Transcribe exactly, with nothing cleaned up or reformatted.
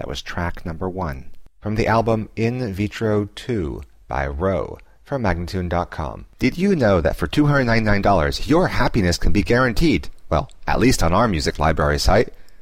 That was track number one. From the album In Vitro two by Roe from Magnatune dot com. Did you know that for two hundred ninety-nine dollars your happiness can be guaranteed? Well, at least on our music library site.